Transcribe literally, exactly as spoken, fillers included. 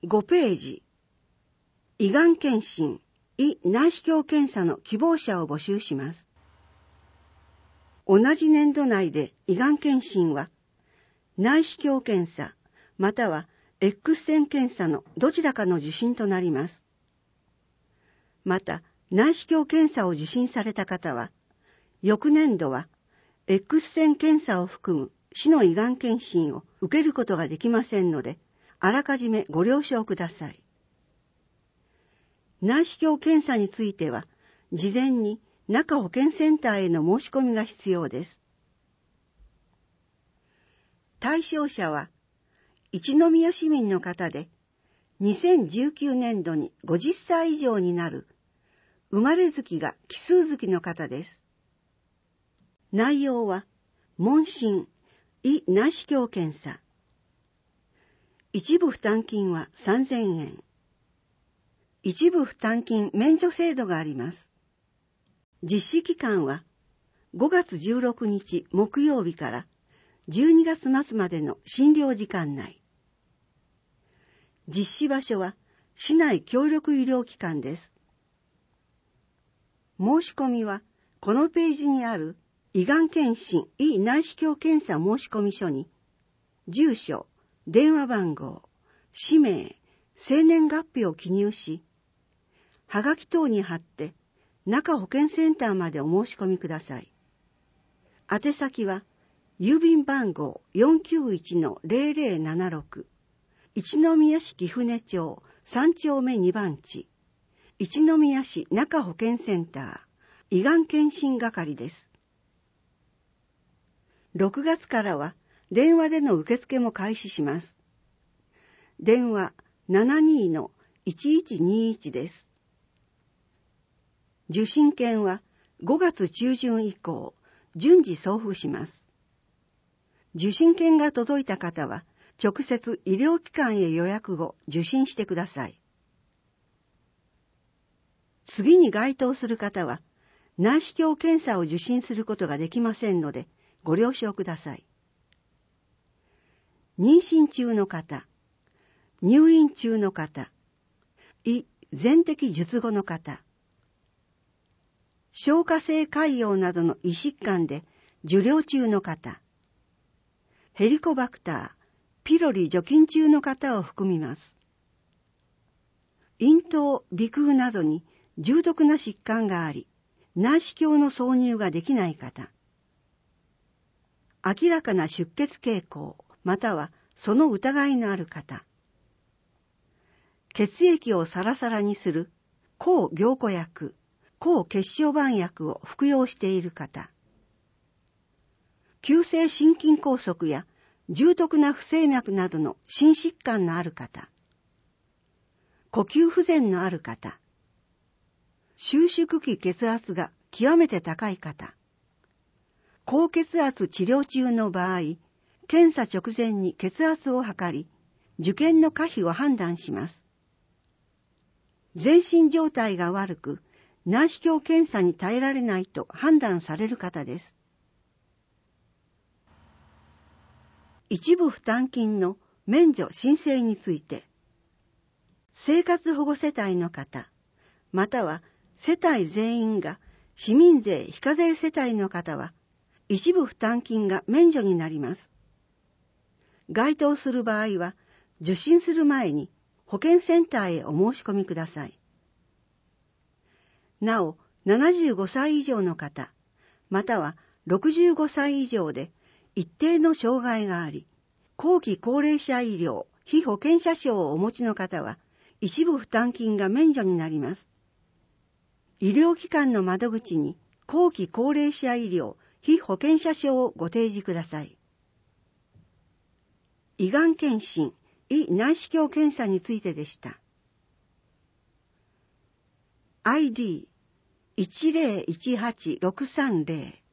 ごページ、胃がん検診、胃内視鏡検査の希望者を募集します。同じ年度内で胃がん検診は、内視鏡検査、または X 線検査のどちらかの受診となります。また、内視鏡検査を受診された方は、翌年度は X 線検査を含む市の胃がん検診を受けることができませんので、あらかじめご了承ください。内視鏡検査については、事前に中保健センターへの申し込みが必要です。対象者は、一宮市民の方で、にせんじゅうきゅうねんどにごじゅっさい以上になる、生まれ月が奇数月の方です。内容は、問診、胃内視鏡検査。一部負担金はさんぜんえん。一部負担金免除制度があります。実施期間はごがつじゅうろくにち木曜日からじゅうにがつまつまでの診療時間内。実施場所は市内協力医療機関です。申し込みはこのページにある胃がん検診胃内視鏡検査申込書に住所、電話番号、氏名、生年月日を記入し、はがき等に貼って中保健センターまでお申し込みください。宛先は郵便番号 よんきゅういちのゼロゼロななろく 一宮市貴船町さんちょうめにばんち一宮市中保健センター胃がん検診係です。ろくがつからは電話での受付も開始します。電話 ななにのいちいちにいち です。受診券はごがつちゅうじゅん以降、順次送付します。受診券が届いた方は、直接医療機関へ予約後受診してください。次に該当する方は、内視鏡検査を受診することができませんので、ご了承ください。妊娠中の方、入院中の方、胃全摘術後の方、消化性潰瘍などの胃疾患で受療中の方、ヘリコバクター、ピロリ除菌中の方を含みます。咽頭、鼻腔などに重篤な疾患があり、内視鏡の挿入ができない方、明らかな出血傾向、またはその疑いのある方、血液をサラサラにする抗凝固薬、抗血小板薬を服用している方、急性心筋梗塞や重篤な不整脈などの心疾患のある方、呼吸不全のある方、収縮期血圧が極めて高い方、高血圧治療中の場合、検査直前に血圧を測り、受験の可否を判断します。全身状態が悪く、内視鏡検査に耐えられないと判断される方です。一部負担金の免除申請について、生活保護世帯の方、または世帯全員が市民税非課税世帯の方は、一部負担金が免除になります。該当する場合は、受診する前に保健センターへお申し込みください。なお、ななじゅうごさい以上の方、またはろくじゅうごさい以上で一定の障害があり、後期高齢者医療被保険者証をお持ちの方は、一部負担金が免除になります。医療機関の窓口に後期高齢者医療被保険者証をご提示ください。胃がん検診、胃内視鏡検査についてでした。アイディーいちゼロいちはちろくさんゼロ